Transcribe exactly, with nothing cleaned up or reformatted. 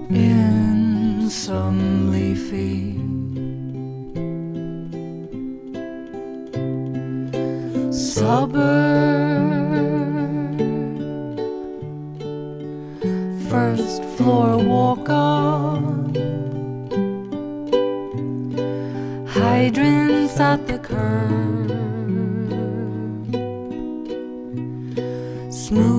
in some leafy suburb, first floor walk up, hydrants at the curb, smooth